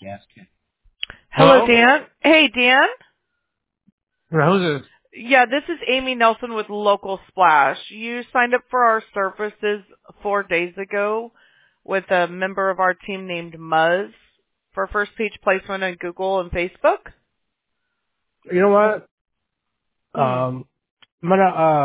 Hello, Hello? Dan. Hey, Dan. Yeah, who's this? Yeah, this is Amy Nelson with Local Splash. You signed up for our services 4 days ago with a member of our team named Muzz for first page placement on Google and Facebook. You know what? Hmm. I'm gonna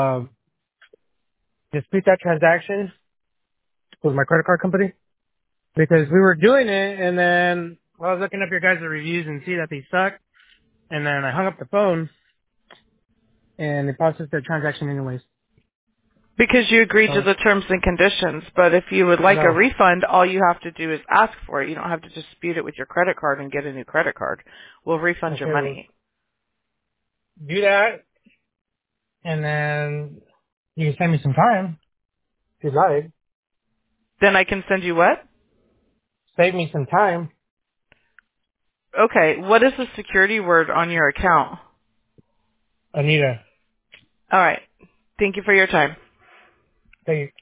dispute that transaction with my credit card company because we were doing it and then I was looking up your guys' reviews and see that they suck, and then I hung up the phone and they processed the transaction anyways. Because you agreed to So the terms and conditions, but if you would like a no. refund, all you have to do is ask for it. You don't have to dispute it with your credit card and get a new credit card. We'll refund your Okay, well, money. do that and then you can send me some time if you'd like. Then I can send you what? Save me some time. Okay, what is the security word on your account? Anita. All right. Thank you for your time. Thank you.